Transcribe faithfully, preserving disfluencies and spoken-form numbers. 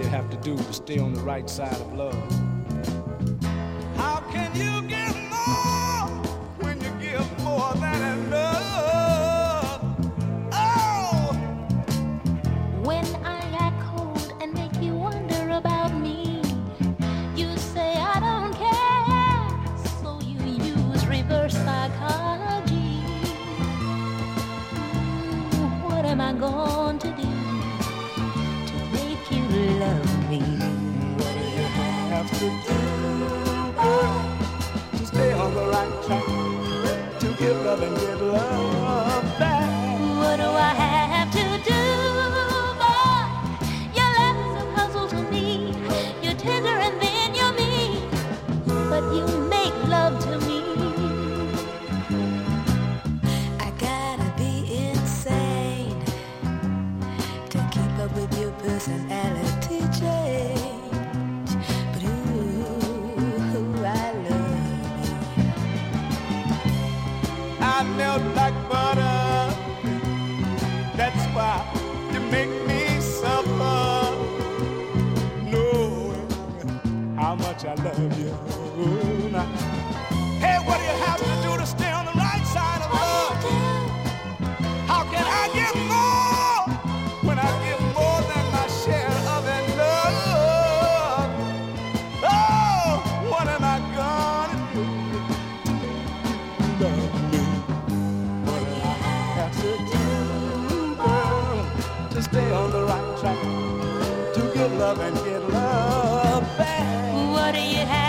you have to do to stay on the right side of love? How can you give more when you give more than enough? Oh! When I got cold and make you wonder about me, you say I don't care, so you use reverse psychology. Mm, what am I going to do to make you love me? What do you have to do, girl, to stay on the right track, to give love and get love back? What do I have to do, boy? Your love's a puzzle to me. You're tender and then you're mean, but you make love to me. I gotta be insane to keep up with your personality change. But ooh, I love you. I melt like butter. That's why you make me suffer, knowing how much I love you. Now, hey, what do you have to do to stay on the right side of love? How can I give more when I give more than my share of that love? Oh, what am I gonna do to love me? What do I have to do, girl, to stay on the right track, to give love and get love back? What do you have